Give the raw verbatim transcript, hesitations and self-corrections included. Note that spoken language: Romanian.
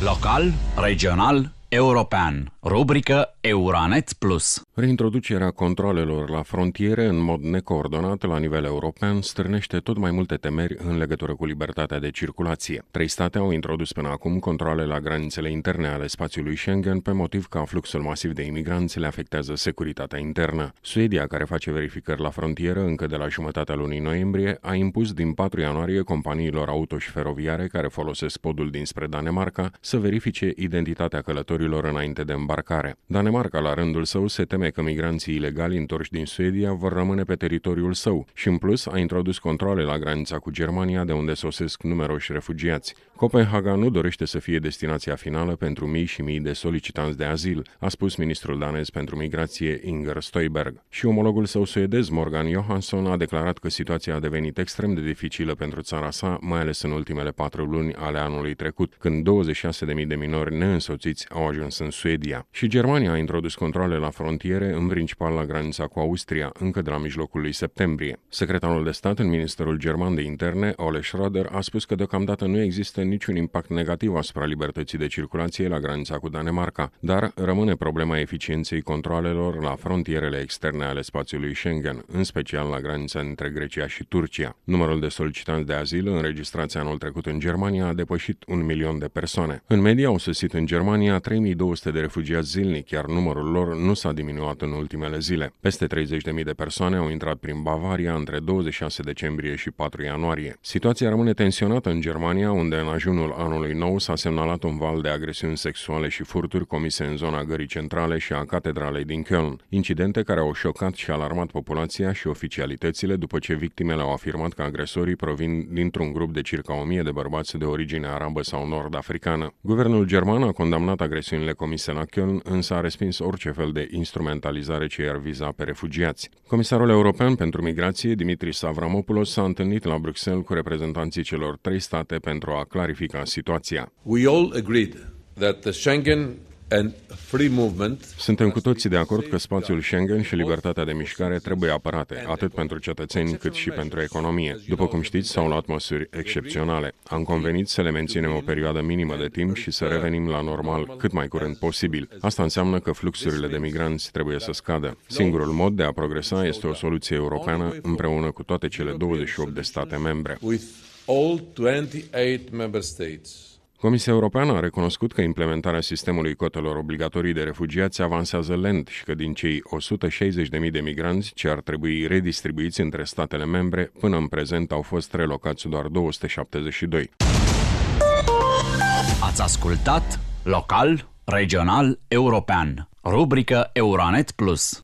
Local, regional, european. Rubrică Euranet Plus. Reintroducerea controalelor la frontiere în mod necoordonat la nivel european stârnește tot mai multe temeri în legătură cu libertatea de circulație. Trei state au introdus până acum controale la granițele interne ale spațiului Schengen pe motiv că fluxul masiv de imigranți le afectează securitatea internă. Suedia, care face verificări la frontieră încă de la jumătatea lunii noiembrie, a impus din patru ianuarie companiilor auto și feroviare care folosesc podul dinspre Danemarca să verifice identitatea călătorilor înainte de îmbarcare. Danemarca, la rândul său, se teme că migranții ilegali întorși din Suedia vor rămâne pe teritoriul său și, în plus, a introdus controale la granița cu Germania, de unde sosesc numeroși refugiați. Copenhaga nu dorește să fie destinația finală pentru mii și mii de solicitanți de azil, a spus ministrul danez pentru migrație Inger Støjberg. Și omologul său suedez, Morgan Johansson, a declarat că situația a devenit extrem de dificilă pentru țara sa, mai ales în ultimele patru luni ale anului trecut, când douăzeci și șase de mii de minori neînsoțiți au ajuns în Suedia. Și Germania a introdus controale la frontiere, în principal la granița cu Austria, încă de la mijlocul lui septembrie. Secretarul de stat în Ministerul German de Interne, Ole Schröder, a spus că deocamdată nu există niciun impact negativ asupra libertății de circulație la granița cu Danemarca, dar rămâne problema eficienței controalelor la frontierele externe ale spațiului Schengen, în special la granița între Grecia și Turcia. Numărul de solicitanți de azil înregistrați anul trecut în Germania a depășit un milion de persoane. În medie au sosit în Germania trei mii două sute de refugiați zilnic, iar numărul lor nu s-a diminuat în ultimele zile. Peste treizeci de mii de persoane au intrat prin Bavaria între douăzeci și șase decembrie și patru ianuarie. Situația rămâne tensionată în Germania, unde în ajunul anului nou s-a semnalat un val de agresiuni sexuale și furturi comise în zona Gării Centrale și a catedralei din Köln, incidente care au șocat și alarmat populația și oficialitățile după ce victimele au afirmat că agresorii provin dintr-un grup de circa o mie de bărbați de origine arabă sau nord-africană. Guvernul german a condamnat agresiunile comise la Köln, însă a respins orice fel de instrumentalizare ce i-ar viza pe refugiați. Comisarul european pentru migrație, Dimitris Avramopoulos, s-a întâlnit la Bruxelles cu reprezentanții celor trei state pentru a clarifica situația. We all agreed that the Schengen and free movement. Suntem cu toții de acord că spațiul Schengen și libertatea de mișcare trebuie apărate, atât pentru cetățeni cât și pentru economie. După cum știți, s-au luat măsuri excepționale. Am convenit să le menținem o perioadă minimă de timp și să revenim la normal cât mai curând posibil. Asta înseamnă că fluxurile de migranți trebuie să scadă. Singurul mod de a progresa este o soluție europeană împreună cu toate cele douăzeci și opt de state membre. Comisia Europeană a recunoscut că implementarea sistemului cotelor obligatorii de refugiați avansează lent și că din cei o sută șaizeci de mii de migranți ce ar trebui redistribuiți între statele membre, până în prezent au fost relocați doar două sute șaptezeci și doi. Ați ascultat Local, regional, european. Rubrică Euranet Plus.